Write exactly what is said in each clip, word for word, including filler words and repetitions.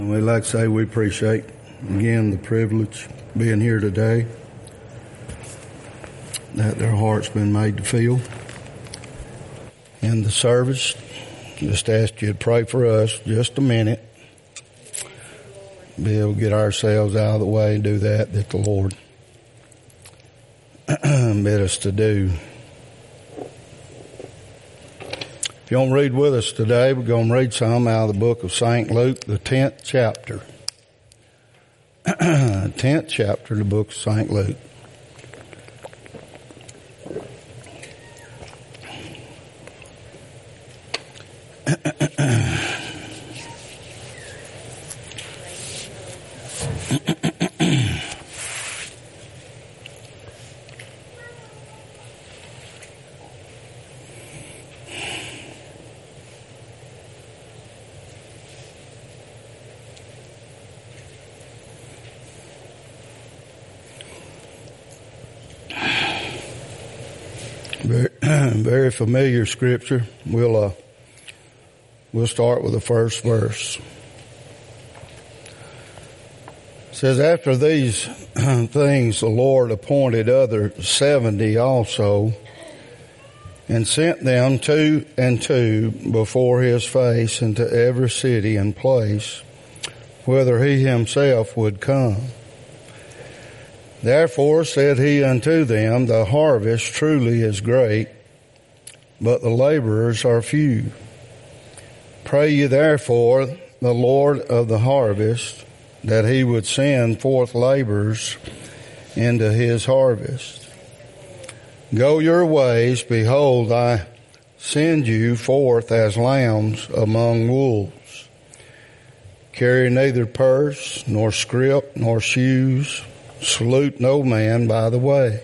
We'd like to say we appreciate, again, the privilege of being here today, that their heart's been made to feel. In the service, just ask you to pray for us just a minute. Be able to get ourselves out of the way and do that that the Lord bid us to do. If you want to read with us today, we're going to read some out of the book of Saint Luke, the tenth chapter. tenth chapter of the book of Saint Luke. Very, very familiar scripture. We'll uh, we'll start with the first verse. It says, "After these things, the Lord appointed other seventy also, and sent them two and two before his face into every city and place, whither he himself would come. Therefore said he unto them, the harvest truly is great, but the laborers are few. Pray ye therefore the Lord of the harvest, that he would send forth laborers into his harvest. Go your ways, behold, I send you forth as lambs among wolves. Carry neither purse, nor scrip, nor shoes. Salute no man by the way.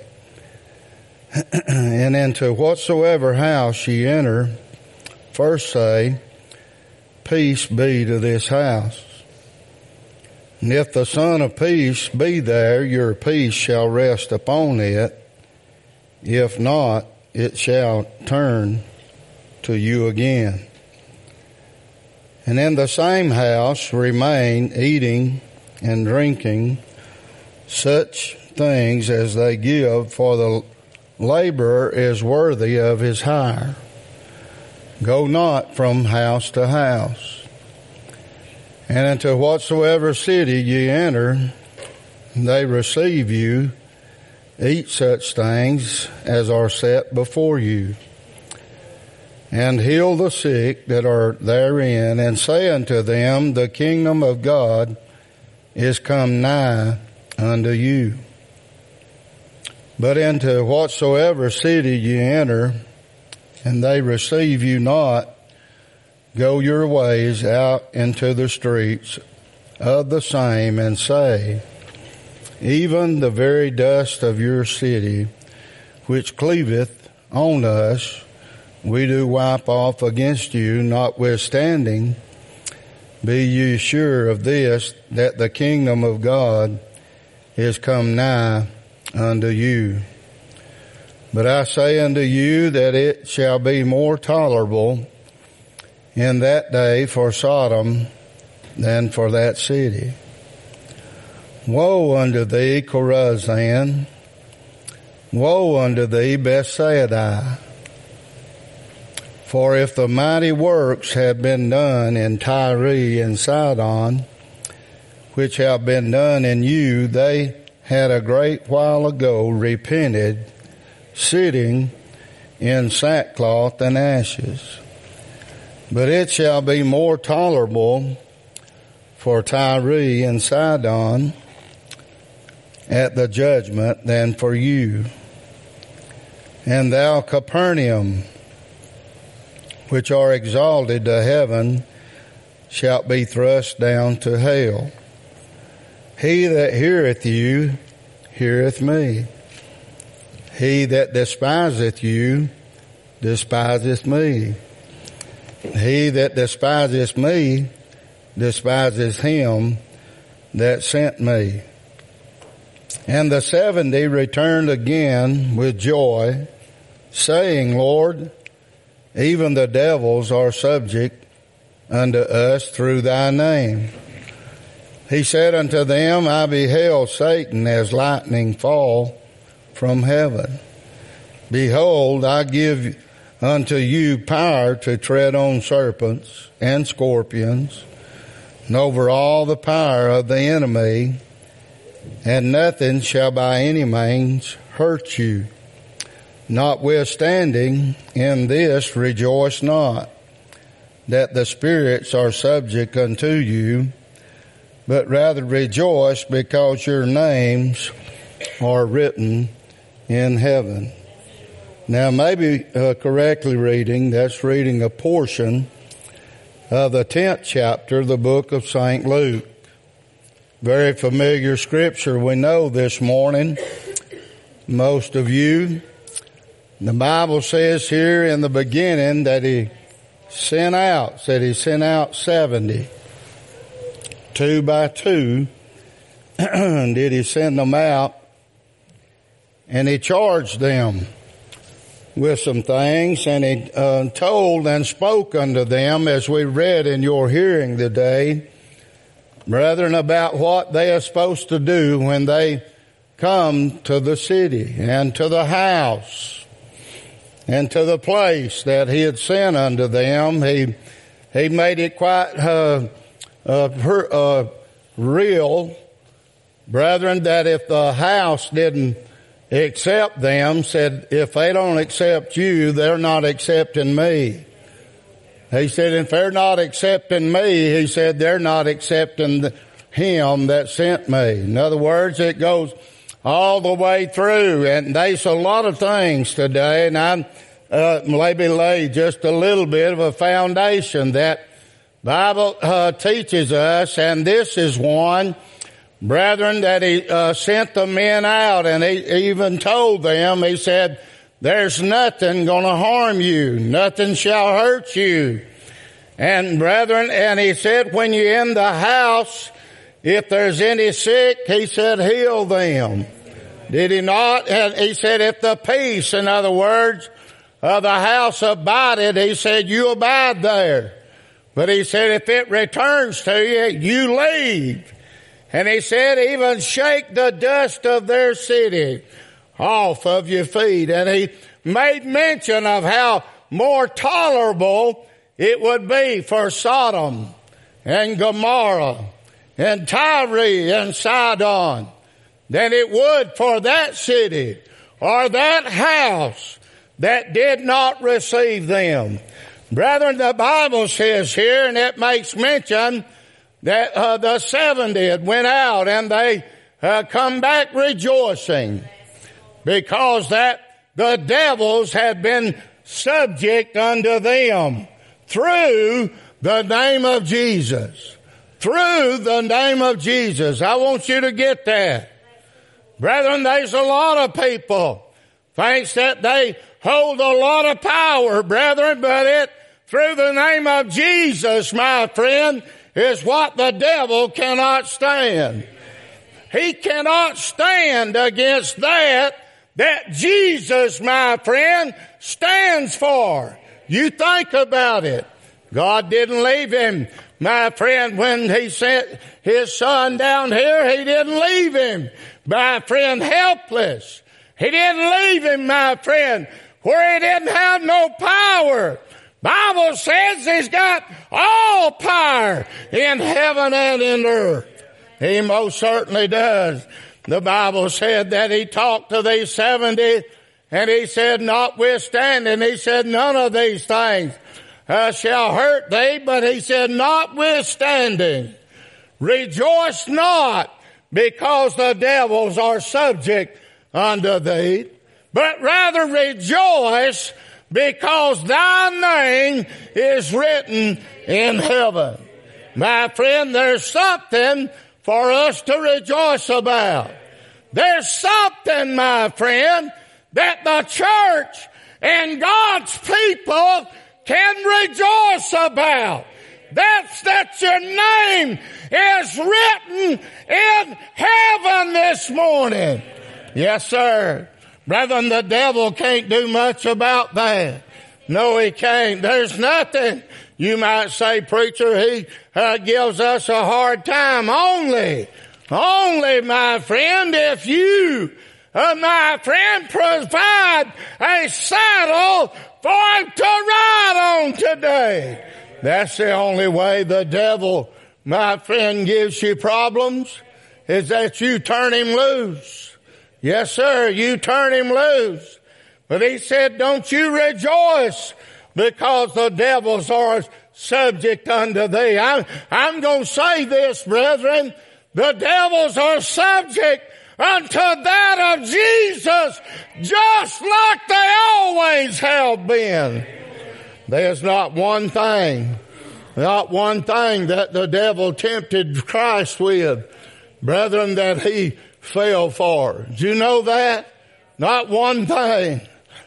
And into whatsoever house ye enter, first say, Peace be to this house. And if the Son of Peace be there, your peace shall rest upon it. If not, it shall turn to you again. And in the same house remain eating and drinking such things as they give, for the laborer is worthy of his hire. Go not from house to house. And into whatsoever city ye enter, they receive you, eat such things as are set before you. And heal the sick that are therein, and say unto them, the kingdom of God is come nigh unto you. But into whatsoever city ye enter, and they receive you not, go your ways out into the streets of the same, and say, even the very dust of your city, which cleaveth on us, we do wipe off against you, notwithstanding, be ye sure of this, that the kingdom of God is come nigh unto you. But I say unto you that it shall be more tolerable in that day for Sodom than for that city. Woe unto thee, Chorazin! Woe unto thee, Bethsaida! For if the mighty works had been done in Tyre and Sidon, which have been done in you, they had a great while ago repented, sitting in sackcloth and ashes. But it shall be more tolerable for Tyre and Sidon at the judgment than for you. And thou, Capernaum, which are exalted to heaven, shalt be thrust down to hell. He that heareth you, heareth me. He that despiseth you, despiseth me. He that despiseth me, despiseth him that sent me. And the seventy returned again with joy, saying, Lord, even the devils are subject unto us through thy name. He said unto them, I beheld Satan as lightning fall from heaven. Behold, I give unto you power to tread on serpents and scorpions, and over all the power of the enemy, and nothing shall by any means hurt you. Notwithstanding, in this rejoice not, that the spirits are subject unto you, but rather rejoice because your names are written in heaven. Now, maybe uh, correctly reading, that's reading a portion of the tenth chapter of the book of Saint Luke. Very familiar scripture we know this morning, most of you. The Bible says here in the beginning that he sent out, said he sent out seventy. Two by two, did he send them out, and he charged them with some things, and he uh, told and spoke unto them, as we read in your hearing today, brethren, about what they are supposed to do when they come to the city and to the house and to the place that he had sent unto them. He he made it quite uh, uh, per, uh, real, brethren, that if the house didn't accept them, said, if they don't accept you, they're not accepting me. He said, if they're not accepting me, he said, they're not accepting the, him that sent me. In other words, it goes all the way through, and there's a lot of things today, and I uh, maybe lay just a little bit of a foundation that Bible uh, teaches us, and this is one, brethren, that he uh, sent the men out, and he even told them, he said, there's nothing going to harm you. Nothing shall hurt you. And brethren, and he said, when you're in the house, if there's any sick, he said, heal them. Did he not? And he said, if the peace, in other words, of the house abided, he said, you abide there. But he said, if it returns to you, you leave. And he said, even shake the dust of their city off of your feet. And he made mention of how more tolerable it would be for Sodom and Gomorrah and Tyre and Sidon than it would for that city or that house that did not receive them. Brethren, the Bible says here, and it makes mention that uh, the seventy had went out and they uh, come back rejoicing because that the devils had been subject unto them through the name of Jesus. Through the name of Jesus. I want you to get that. Brethren, there's a lot of people thinks that they hold a lot of power, brethren, but it, through the name of Jesus, my friend, is what the devil cannot stand. He cannot stand against that that Jesus, my friend, stands for. You think about it. God didn't leave him, my friend, when he sent his son down here. He didn't leave him, my friend, helpless. He didn't leave him, my friend, where he didn't have no power. Bible says he's got all power in heaven and in earth. He most certainly does. The Bible said that he talked to these seventy, and he said, notwithstanding, he said, none of these things uh, shall hurt thee, but he said, notwithstanding, rejoice not because the devils are subject unto thee, but rather rejoice because thy name is written in heaven. My friend, there's something for us to rejoice about. There's something, my friend, that the church and God's people can rejoice about. That's that your name is written in heaven this morning. Yes, sir. Brethren, the devil can't do much about that. No, he can't. There's nothing You might say, preacher, he uh, gives us a hard time. Only, only, my friend, if you, uh, my friend, provide a saddle for him to ride on today. That's the only way the devil, my friend, gives you problems, is that you turn him loose. Yes, sir, you turn him loose. But he said, don't you rejoice because the devils are subject unto thee. I'm, I'm going to say this, brethren. The devils are subject unto that of Jesus, just like they always have been. There's not one thing, not one thing that the devil tempted Christ with, brethren, that he fell for. Did you know that? Not one thing.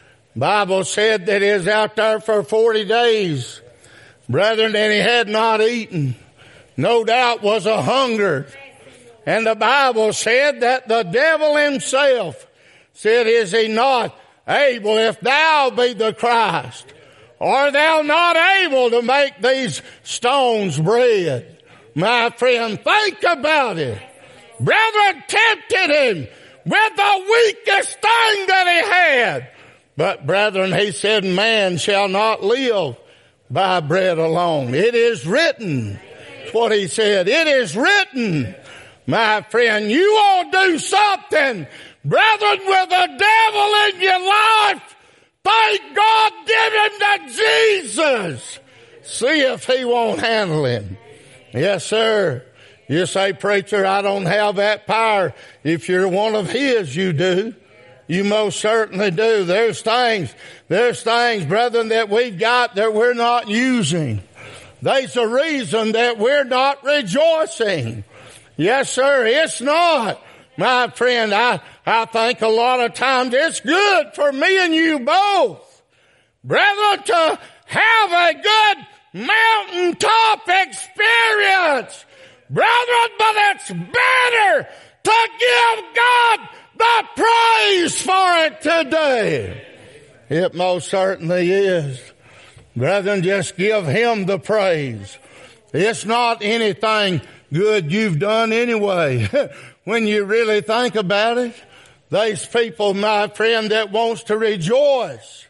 Bible said that he was out there for forty days, brethren, and he had not eaten. No doubt was a hunger. And the Bible said that the devil himself said, is he not able, if thou be the Christ, are thou not able to make these stones bread? My friend, think about it. Brethren tempted him with the weakest thing that he had. But brethren, he said, man shall not live by bread alone. It is written. That's what he said. It is written. My friend, you ought to do something, brethren, with the devil in your life. Thank God, give him to Jesus. See if he won't handle him. Yes, sir. You say, preacher, I don't have that power. If you're one of his, you do. You most certainly do. There's things, there's things, brethren, that we've got that we're not using. There's a reason that we're not rejoicing. Yes, sir, it's not. My friend, I, I think a lot of times it's good for me and you both, brethren, to have a good mountaintop experience. Brethren, but it's better to give God the praise for it today. It most certainly is. Brethren, just give him the praise. It's not anything good you've done anyway. When you really think about it, there's people, my friend, that wants to rejoice.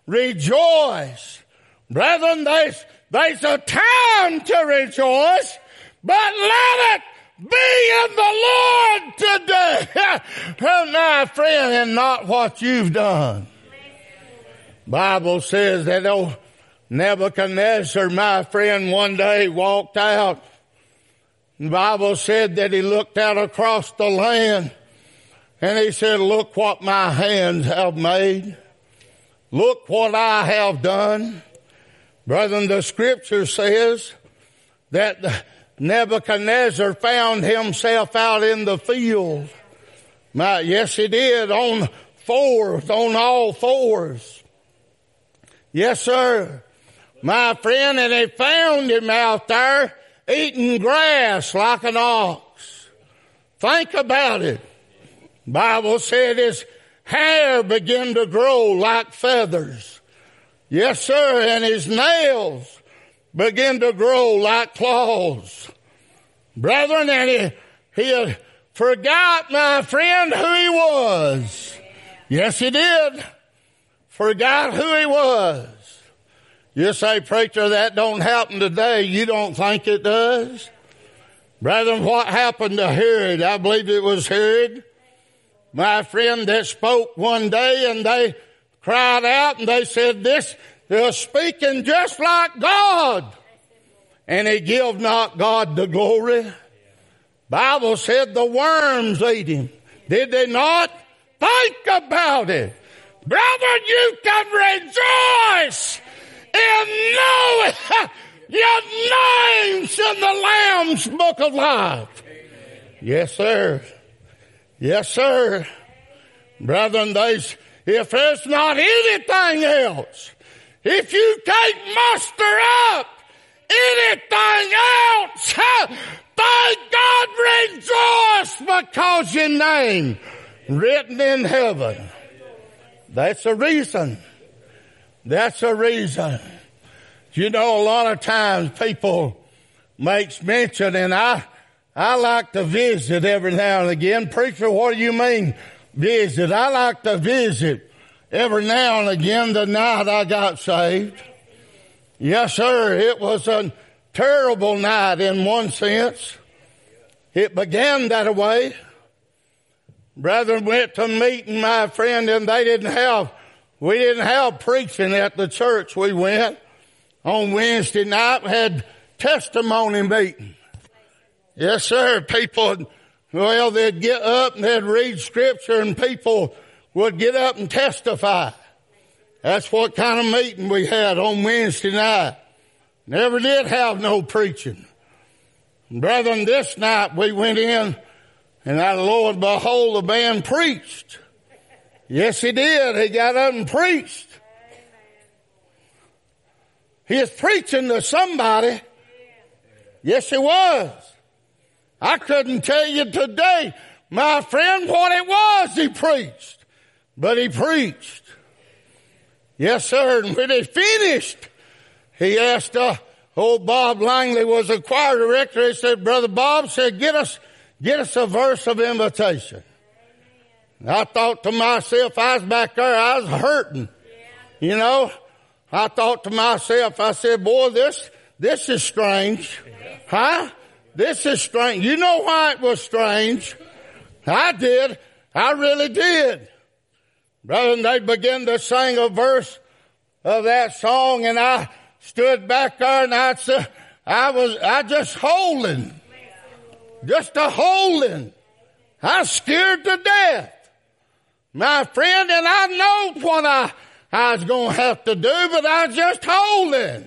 Rejoice. Brethren, there's, there's a time to rejoice, but let it be in the Lord today. Oh, my friend, and not what you've done. Bible says that old Nebuchadnezzar, my friend, one day walked out. The Bible said that he looked out across the land and he said, look what my hands have made. Look what I have done. Brethren, the scripture says that Nebuchadnezzar found himself out in the field. My, yes, he did, on fours, on all fours. Yes, sir. My friend, and he found him out there eating grass like an ox. Think about it. Bible said his hair began to grow like feathers. Yes, sir, and his nails began to grow like claws. Brethren, and he, he had forgot, my friend, who he was. Yes, he did. Forgot who he was. You say, preacher, that don't happen today. You don't think it does? Brethren, what happened to Herod? I believe it was Herod, my friend, that spoke one day, and they cried out and they said, this, they're speaking just like God. And he give not God the glory. Bible said the worms ate him. Did they not? Think about it. Brethren, you can rejoice in knowing your name's in the Lamb's book of life. Yes, sir. Yes, sir. Brethren, there's, if there's not anything else, if you can't muster up anything else, thank God, rejoice because your name written in heaven. That's the reason. That's the reason. You know, a lot of times people makes mention, and I, I like to visit every now and again. Preacher, what do you mean visit? I like to visit every now and again. The night I got saved. Yes, sir. It was a terrible night in one sense. It began that way. Brethren went to meeting my friend, and they didn't have, we didn't have preaching at the church we went. On Wednesday night, we had testimony meeting. Yes, sir. People, well, they'd get up and they'd read scripture, and people would get up and testify. That's what kind of meeting we had on Wednesday night. Never did have no preaching. Brethren, this night we went in, and our Lord, behold, the man preached. Yes, he did. He got up and preached. He was preaching to somebody. Yes, he was. I couldn't tell you today, my friend, what it was he preached. But he preached. Yes, sir. And when he finished, he asked, uh, old Bob Langley was a choir director. He said, Brother Bob said, get us, get us a verse of invitation. And I thought to myself, I was back there, I was hurting. You know, I thought to myself, I said, boy, this, this is strange. Huh? This is strange. You know why it was strange? I did. I really did. Brother, they began to sing a verse of that song, and I stood back there, and I said, I was, I just holding. Just a holding. I was scared to death. My friend, and I know what I, I was going to have to do, but I was just holding.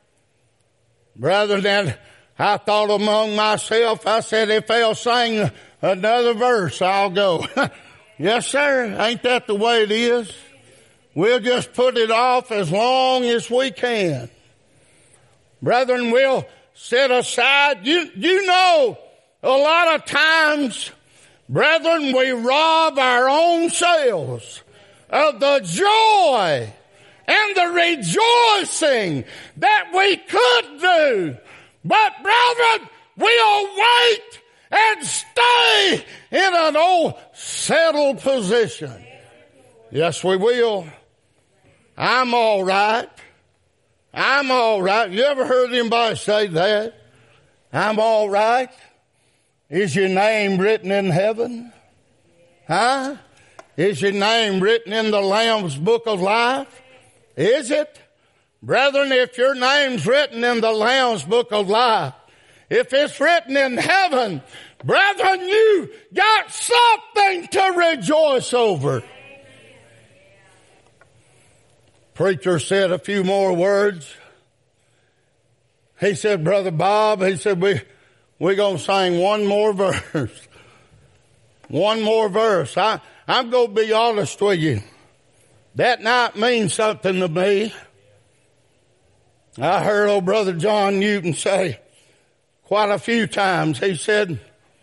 Brother, then I thought among myself, I said, if they'll sing another verse, I'll go. Yes, sir. Ain't that the way it is? We'll just put it off as long as we can. Brethren, we'll set aside. You, you know, a lot of times, brethren, we rob our own selves of the joy and the rejoicing that we could do. But brethren, we'll wait and stay in an old settled position. Yes, we will. I'm all right. I'm all right. You ever heard anybody say that? I'm all right. Is your name written in heaven? Huh? Is your name written in the Lamb's book of life? Is it? Brethren, if your name's written in the Lamb's book of life, if it's written in heaven, brethren, you got something to rejoice over. Preacher said a few more words. He said, Brother Bob, he said, we, we're going to sing one more verse. One more verse. I, I'm going to be honest with you. That night means something to me. I heard old Brother John Newton say quite a few times, he said,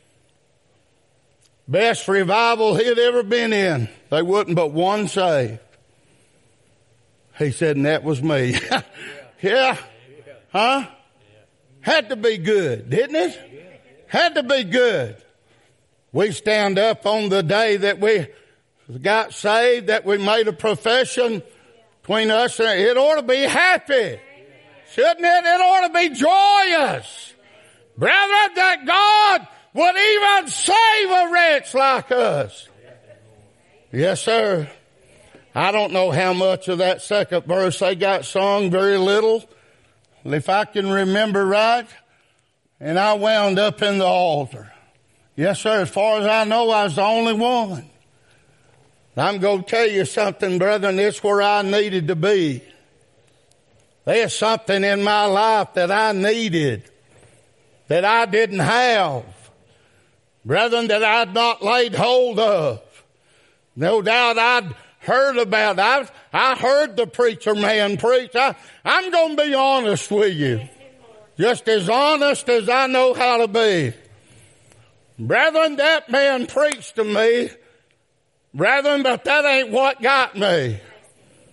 best revival he'd ever been in, they wouldn't but one saved. He said, and that was me. Yeah. Huh? Had to be good, didn't it? Had to be good. We stand up on the day that we got saved, that we made a profession between us, and it ought to be happy. Shouldn't it? It ought to be joyous. Brethren, that God would even save a wretch like us. Yes, sir. I don't know how much of that second verse they got sung, very little. If I can remember right, and I wound up in the altar. Yes, sir, as far as I know, I was the only one. I'm going to tell you something, brethren, it's where I needed to be. There's something in my life that I needed, that I didn't have. Brethren, that I'd not laid hold of. No doubt I'd heard about it. I, I heard the preacher man preach. I, I'm going to be honest with you. Just as honest as I know how to be. Brethren, that man preached to me. Brethren, but that ain't what got me.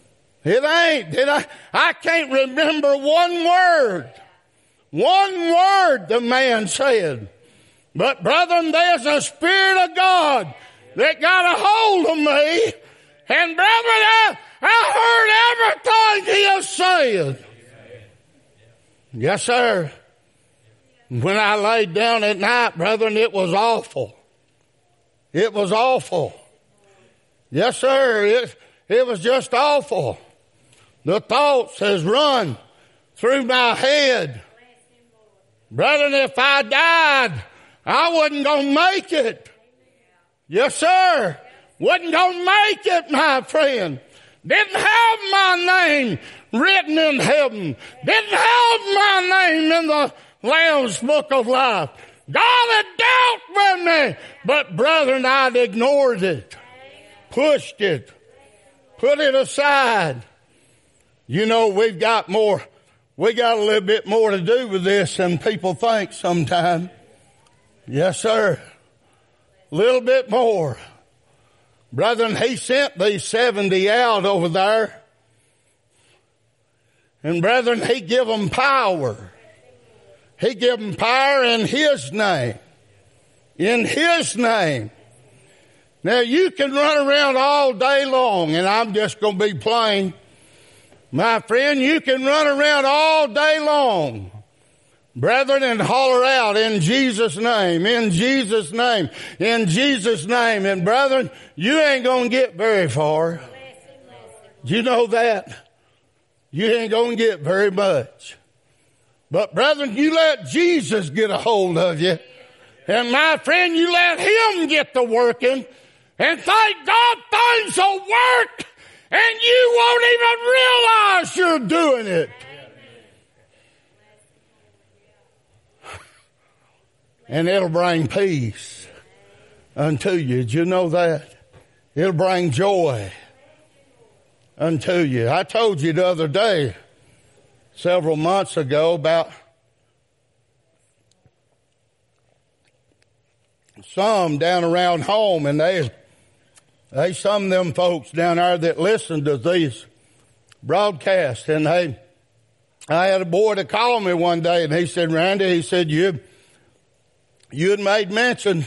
It ain't. Did I? I can't remember one word. One word the man said. But brethren, there's a Spirit of God that got a hold of me. And brethren, I, I heard everything he has said. Yes, sir. When I laid down at night, brethren, it was awful. It was awful. Yes, sir. It, it was just awful. The thoughts has run through my head. Brethren, if I died, I wasn't going to make it. Yes, sir. Wasn't going to make it, my friend. Didn't have my name written in heaven. Didn't have my name in the Lamb's Book of Life. God had dealt with me. But brethren, I'd ignored it. Pushed it. Put it aside. You know, we've got more, we got a little bit more to do with this than people think sometimes. Yes, sir. A little bit more. Brethren, he sent these seventy out over there. And brethren, he give them power. He give them power in his name. In his name. Now you can run around all day long, and I'm just going to be plain. My friend, you can run around all day long, brethren, and holler out in Jesus' name, in Jesus' name, in Jesus' name. And brethren, you ain't going to get very far. You know that? You ain't going to get very much. But brethren, you let Jesus get a hold of you. And my friend, you let him get to working. And thank God things will work. And you won't even realize you're doing it. And it'll bring peace unto you. Did you know that? It'll bring joy unto you. I told you the other day, several months ago, about some down around home, and they They, some of them folks down there that listen to these broadcasts, and they, I had a boy to call me one day, and he said, Randy, he said, you, you had made mention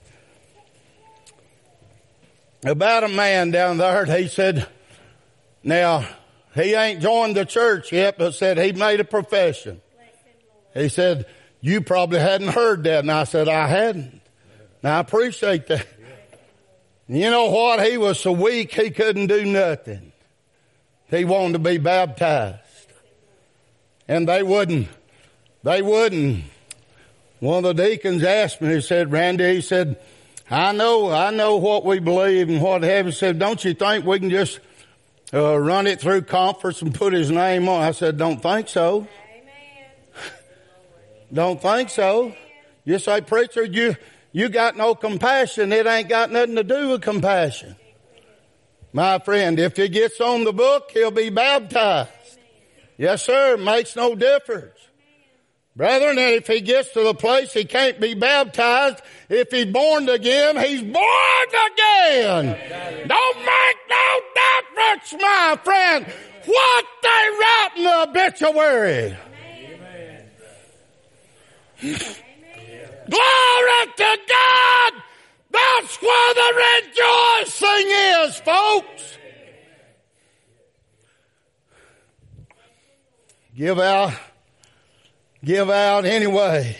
about a man down there. He said, now, he ain't joined the church yet, but said he made a profession. He said, you probably hadn't heard that. And I said, I hadn't. Now, I appreciate that. You know what? He was so weak he couldn't do nothing. He wanted to be baptized. And they wouldn't, they wouldn't. One of the deacons asked me, he said, Randy, he said, I know, I know what we believe and what heaven said. Don't you think we can just uh, run it through conference and put his name on? I said, don't think so. Amen. Don't think so. You say, preacher, you, You got no compassion. It ain't got nothing to do with compassion. My friend, if he gets on the book, he'll be baptized. Yes, sir. It makes no difference. Brethren, if he gets to the place he can't be baptized, if he's born again, he's born again. Don't make no difference, my friend, what they write in the obituary. Glory to God! That's where the rejoicing is, folks. Give out, give out anyway.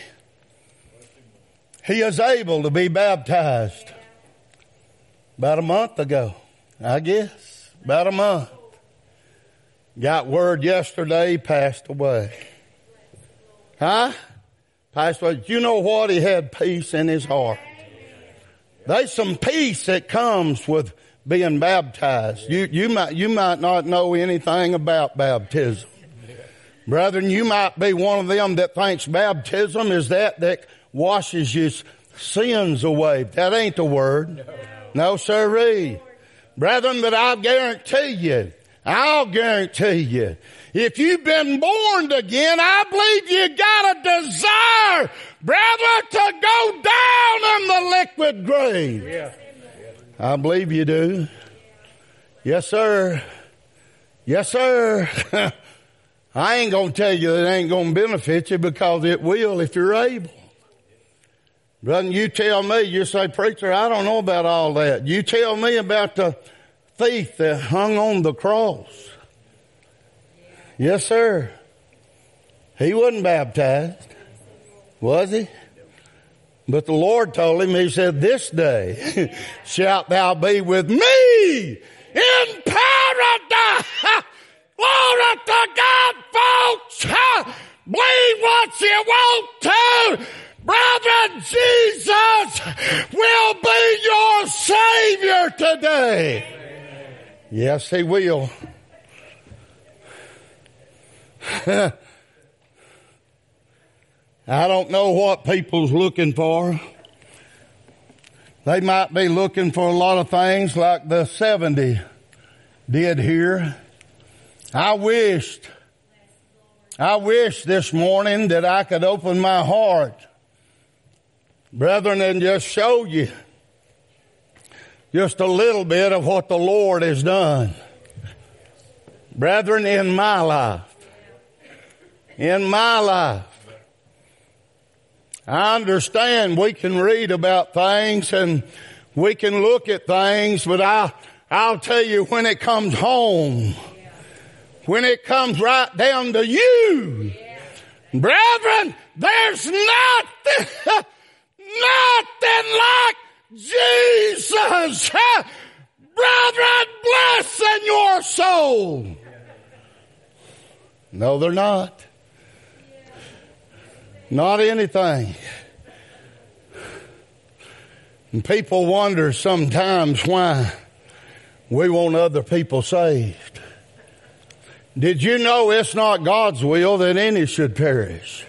He is able to be baptized. About a month ago, I guess. About a month. Got word yesterday, passed away. Huh? Passed away. You know what? He had peace in his heart. There's some peace that comes with being baptized. You, you might, you might not know anything about baptism. Brethren, you might be one of them that thinks baptism is that that washes your sins away. That ain't the word. No, sirree. Brethren, but I'll guarantee you, I'll guarantee you, if you've been born again, I believe you got a desire, brother, to go down in the liquid grave. Yeah. I believe you do. Yes, sir. Yes, sir. I ain't going to tell you it ain't going to benefit you, because it will if you're able. Brother, you tell me, you say, preacher, I don't know about all that. You tell me about the thief that hung on the cross. Yes, sir. He wasn't baptized, was he? But the Lord told him, he said, this day shalt thou be with me in paradise. Glory to God, folks. Believe what you want to. Brother, Jesus will be your Savior today. Amen. Yes, he will. I don't know what people's looking for. They might be looking for a lot of things like the seventy did here. I wished, I wish this morning that I could open my heart, brethren, and just show you just a little bit of what the Lord has done. Brethren, in my life, in my life, I understand we can read about things and we can look at things, but I'll, I'll tell you, when it comes home, when it comes right down to you, brethren, there's nothing, nothing like Jesus, brethren, blessing your soul. No, they're not. Not anything. And people wonder sometimes why we want other people saved. Did you know it's not God's will that any should perish?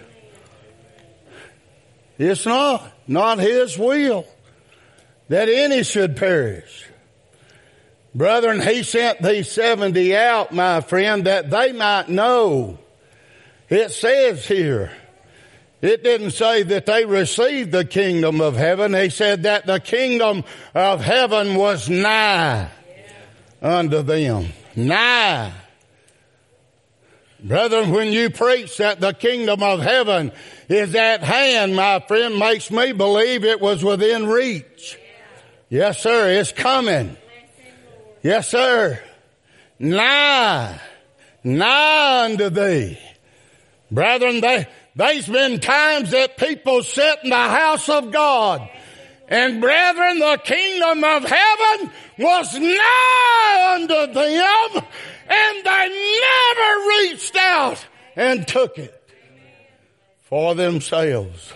It's not. Not His will that any should perish. Brethren, He sent these seventy out, my friend, that they might know. It says here, it didn't say that they received the kingdom of heaven. He said that the kingdom of heaven was nigh unto them. Nigh. Brethren, when you preach that the kingdom of heaven is at hand, my friend, makes me believe it was within reach. Yes, sir, it's coming. Yes, sir. Nigh. Nigh unto thee. Brethren, they, there's been times that people sit in the house of God, and brethren, the kingdom of heaven was nigh unto them, and they never reached out and took it for themselves.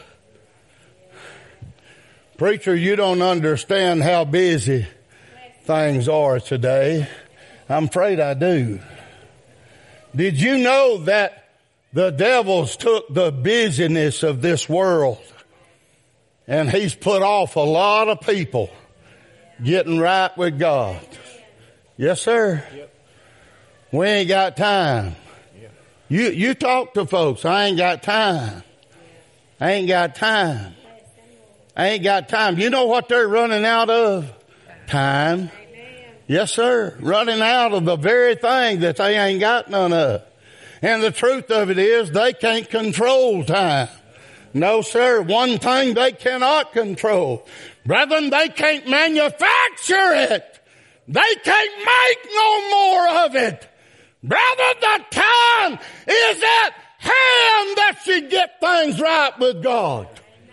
Preacher, you don't understand how busy things are today. I'm afraid I do. Did you know that the devil's took the busyness of this world and he's put off a lot of people getting right with God? Yes, sir. Yep. We ain't got time. Yep. You, you talk to folks. I ain't got time. I ain't got time. I ain't got time. You know what they're running out of? Time. Yes, sir. Running out of the very thing that they ain't got none of. And the truth of it is they can't control time. No, sir. One thing they cannot control. Brethren, they can't manufacture it. They can't make no more of it. Brethren, the time is at hand that you get things right with God.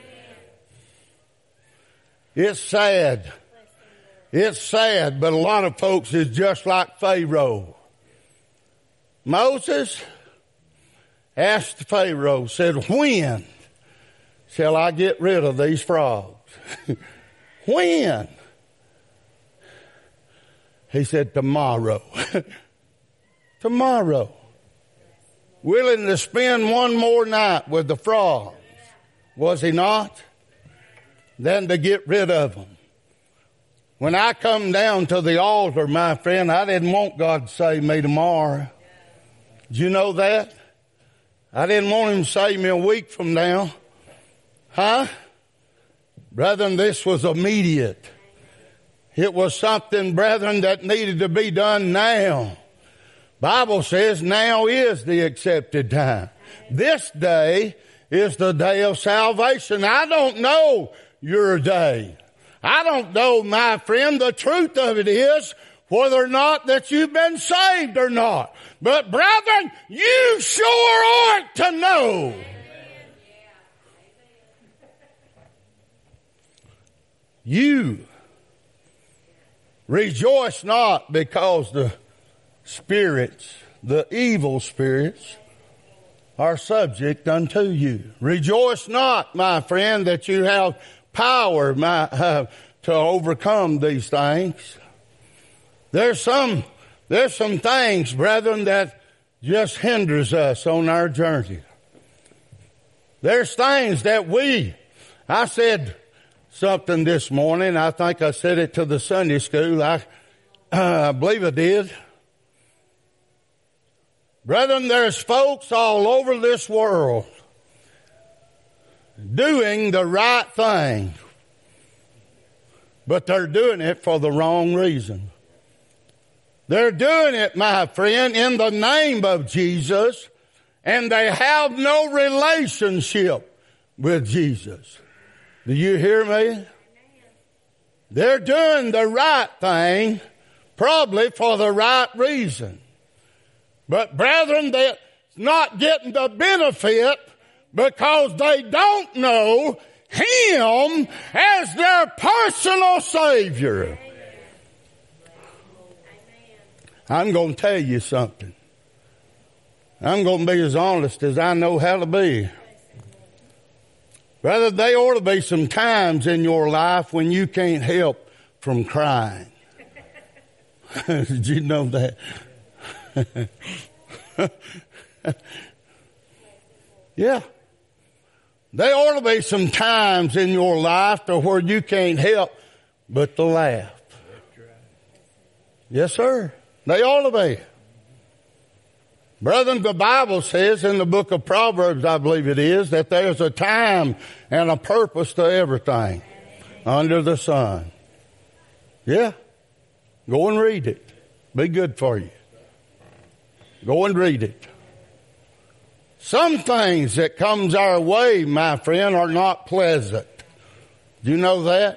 It's sad. It's sad, but a lot of folks is just like Pharaoh. Moses asked Pharaoh, said, when shall I get rid of these frogs? When? He said, tomorrow. Tomorrow. Willing to spend one more night with the frogs, was he not? Than to get rid of them. When I come down to the altar, my friend, I didn't want God to save me tomorrow. Did you know that? I didn't want Him to save me a week from now. Huh? Brethren, this was immediate. It was something, brethren, that needed to be done now. Bible says now is the accepted time. This day is the day of salvation. I don't know your day. I don't know, my friend. The truth of it is whether or not that you've been saved or not. But brethren, you sure ought to know. You rejoice not because the spirits, the evil spirits, are subject unto you. Rejoice not, my friend, that you have power my, uh, to overcome these things. There's some, there's some things, brethren, that just hinders us on our journey. There's things that we, I said something this morning. I think I said it to the Sunday school. I, uh, I believe I did. Brethren, there's folks all over this world doing the right thing, but they're doing it for the wrong reason. They're doing it, my friend, in the name of Jesus, and they have no relationship with Jesus. Do you hear me? They're doing the right thing, probably for the right reason. But brethren, they're not getting the benefit because they don't know Him as their personal Savior. I'm going to tell you something. I'm going to be as honest as I know how to be. Brother, there ought to be some times in your life when you can't help from crying. Did you know that? Yeah. There ought to be some times in your life to where you can't help but to laugh. Yes, sir. They ought to be. Brethren, the Bible says in the book of Proverbs, I believe it is, that there's a time and a purpose to everything under the sun. Yeah. Go and read it. Be good for you. Go and read it. Some things that comes our way, my friend, are not pleasant. Do you know that?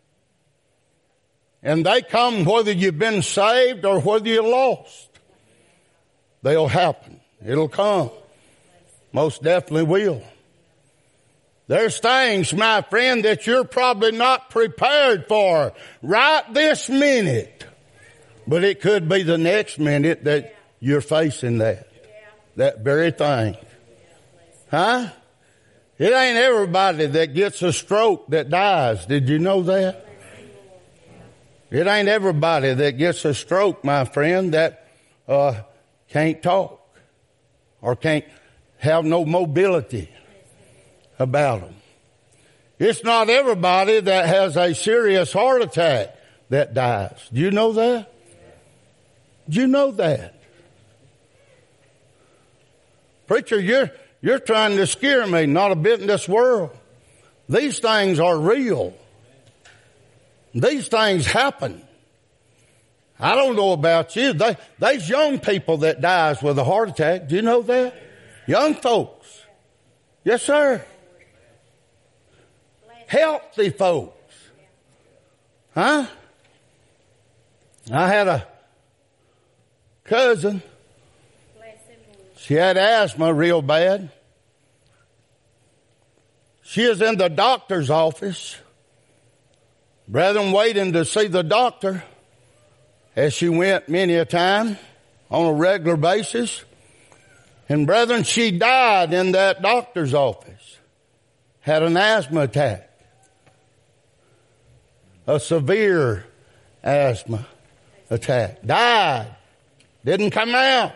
And they come whether you've been saved or whether you're lost. They'll happen. It'll come. Most definitely will. There's things, my friend, that you're probably not prepared for right this minute. But it could be the next minute that you're facing that. That very thing. Huh? It ain't everybody that gets a stroke that dies. Did you know that? It ain't everybody that gets a stroke, my friend, that uh, can't talk or can't have no mobility about them. It's not everybody that has a serious heart attack that dies. Do you know that? Do you know that? Preacher, you're, you're trying to scare me. Not a bit in this world. These things are real. These things happen. I don't know about you. They, there's young people that dies with a heart attack. Do you know that? Young folks. Yes, sir. Healthy folks. Huh? I had a cousin. She had asthma real bad. She is in the doctor's office. Brethren, waiting to see the doctor, as she went many a time on a regular basis. And brethren, she died in that doctor's office. Had an asthma attack. A severe asthma attack. Died. Didn't come out.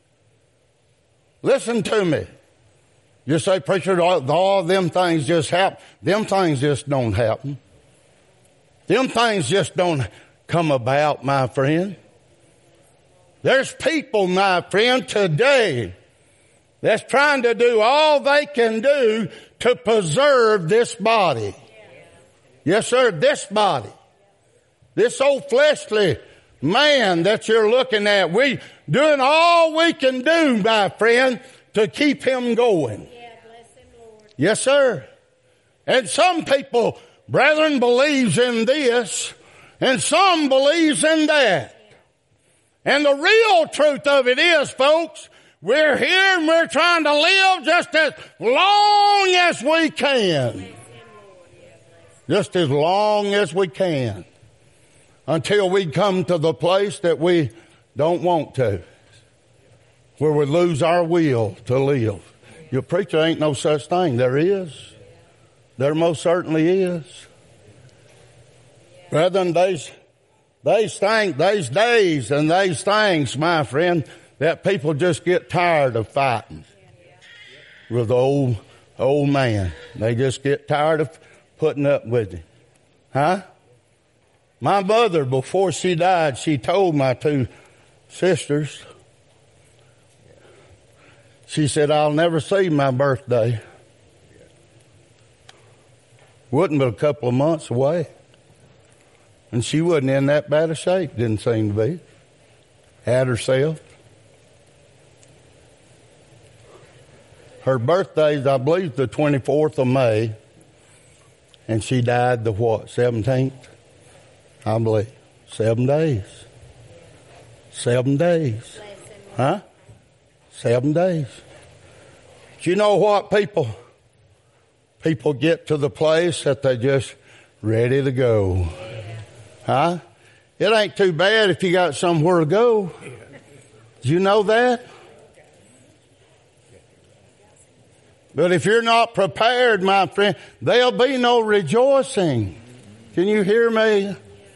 Listen to me. You say, preacher, all, all them things just happen. Them things just don't happen. Them things just don't come about, my friend. There's people, my friend, today that's trying to do all they can do to preserve this body. Yes, sir, this body. This old fleshly man that you're looking at. We doing all we can do, my friend, to keep him going. Yeah, bless him, Lord. Yes, sir. And some people, brethren, believes in this, and some believes in that. And the real truth of it is, folks, we're here and we're trying to live just as long as we can. Just as long as we can. Until we come to the place that we don't want to. Where we lose our will to live. Your preacher, ain't no such thing. There is. There most certainly is. Brethren, these, these things, these days and these things, my friend, that people just get tired of fighting with the old, old man. They just get tired of putting up with him. Huh? My mother, before she died, she told my two sisters, she said, I'll never see my birthday. Wasn't but a couple of months away. And she wasn't in that bad a shape, didn't seem to be. Had herself. Her birthday's, I believe, the twenty-fourth of May. And she died the what, seventeenth? I believe. Seven days. Seven days. Huh? Seven days. But you know what, people? People get to the place that they just ready to go. Huh? It ain't too bad if you got somewhere to go. Did you know that? But if you're not prepared, my friend, there'll be no rejoicing. Can you hear me?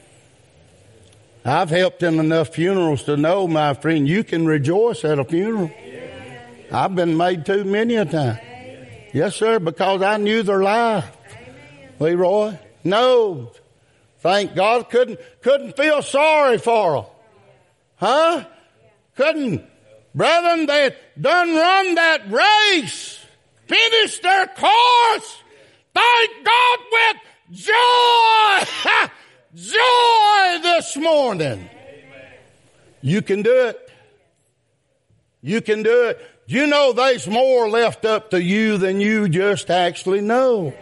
I've helped in enough funerals to know, my friend, you can rejoice at a funeral. I've been made too many a time. Yes, sir, because I knew their life. Leroy? No. Thank God, couldn't, couldn't feel sorry for them. Huh? Couldn't. Brethren, they done run that race. Finished their course. Thank God with joy. Joy this morning. You can do it. You can do it. You know there's more left up to you than you just actually know.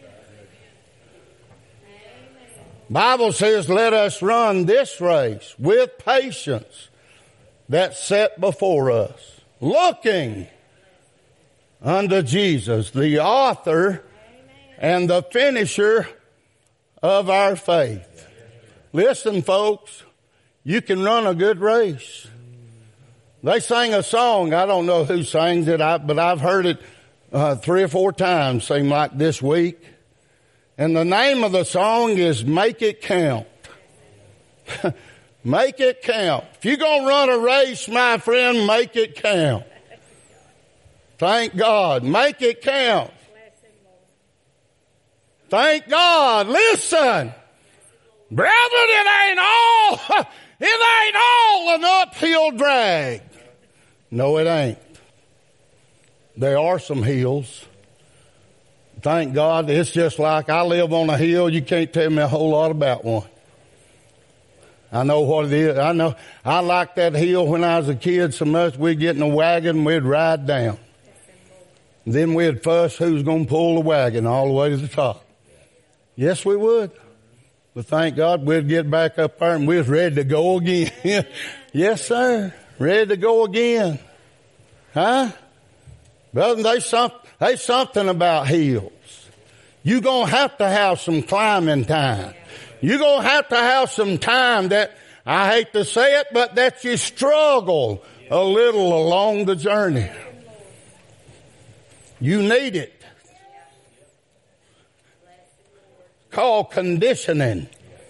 Bible says, let us run this race with patience that's set before us, looking unto Jesus, the author and the finisher of our faith. Listen, folks, you can run a good race. They sang a song, I don't know who sings it, but I've heard it uh, three or four times, seem like this week. And the name of the song is Make It Count. Make it count. If you're going to run a race, my friend, make it count. Thank God. Make it count. Thank God. Listen. Brethren, it ain't all, it ain't all an uphill drag. No, it ain't. There are some hills. Thank God. It's just like I live on a hill. You can't tell me a whole lot about one. I know what it is. I know. I liked that hill when I was a kid so much. We'd get in a wagon and we'd ride down. Then we'd fuss who's going to pull the wagon all the way to the top. Yes, we would. But thank God we'd get back up there and we was ready to go again. Yes, sir. Ready to go again. Huh? Brother, there's, some, there's something about hills. You're going to have to have some climbing time. You're going to have to have some time that, I hate to say it, but that you struggle a little along the journey. You need it. Called conditioning.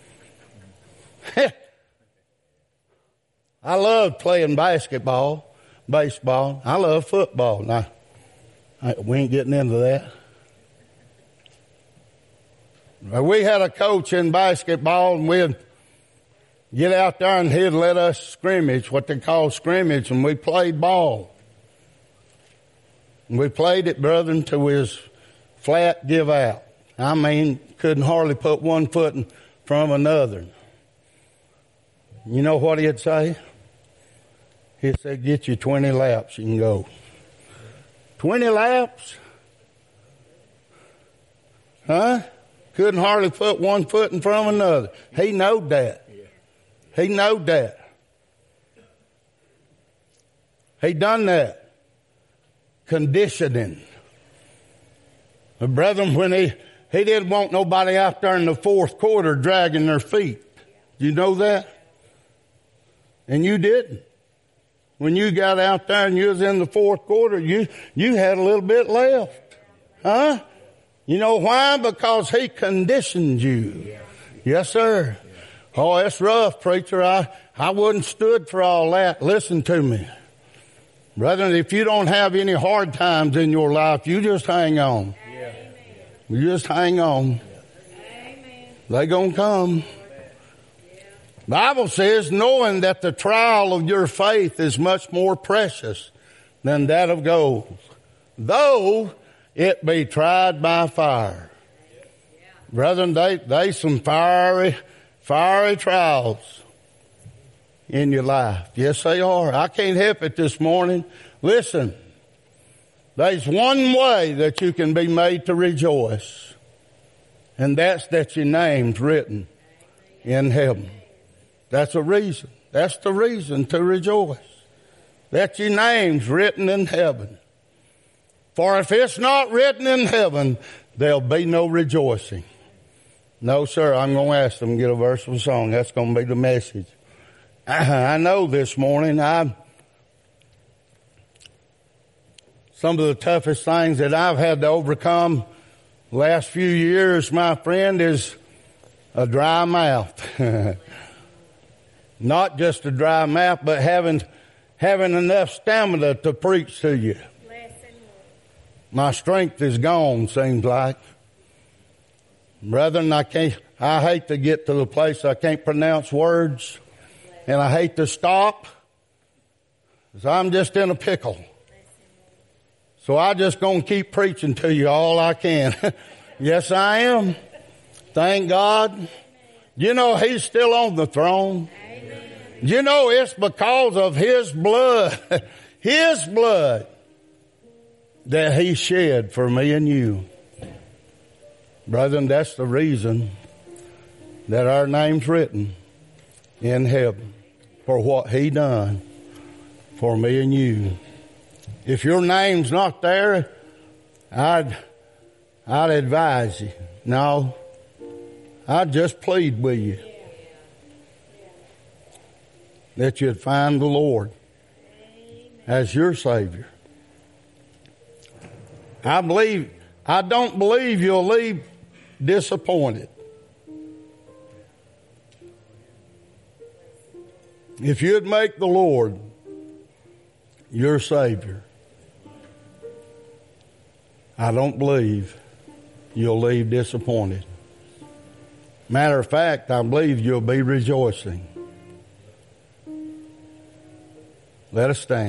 I love playing basketball, baseball. I love football. Now, we ain't getting into that. We had a coach in basketball, and we'd get out there and he'd let us scrimmage, what they call scrimmage, and we played ball. And we played it, brethren, till we was flat give out. I mean, couldn't hardly put one foot in front of another. You know what he'd say? He'd say, get you twenty laps, you can go. twenty laps? Huh? Couldn't hardly put one foot in front of another. He knowed that. He knowed that. He done that. Conditioning. But brethren, when he, he didn't want nobody out there in the fourth quarter dragging their feet. You know that? And you didn't. When you got out there and you was in the fourth quarter, you, you had a little bit left. Huh? You know why? Because he conditioned you. Yes, sir. Oh, that's rough, preacher. I, I wouldn't stood for all that. Listen to me. Brethren, if you don't have any hard times in your life, you just hang on. You just hang on. They're going to come. Bible says, knowing that the trial of your faith is much more precious than that of gold, though it be tried by fire. Brethren, they, they some fiery, fiery trials in your life. Yes, they are. I can't help it this morning. Listen, there's one way that you can be made to rejoice, and that's that your name's written in heaven. That's a reason. That's the reason to rejoice. That your name's written in heaven. For if it's not written in heaven, there'll be no rejoicing. No, sir, I'm going to ask them to get a verse of a song. That's going to be the message. I know this morning I some of the toughest things that I've had to overcome the last few years, my friend, is a dry mouth. Not just a dry mouth, but having having enough stamina to preach to you. My strength is gone, seems like. Brethren, I can't, I hate to get to the place I can't pronounce words, and I hate to stop, because I'm just in a pickle. So I just gonna keep preaching to you all I can. Yes, I am. Thank God. You know, He's still on the throne. You know, it's because of His blood, His blood, that He shed for me and you. Brethren, that's the reason that our name's written in heaven for what He done for me and you. If your name's not there, I'd, I'd advise you. No, I'd just plead with you that you'd find the Lord as your Savior. I believe, I don't believe you'll leave disappointed. If you'd make the Lord your Savior, I don't believe you'll leave disappointed. Matter of fact, I believe you'll be rejoicing. Let us stand.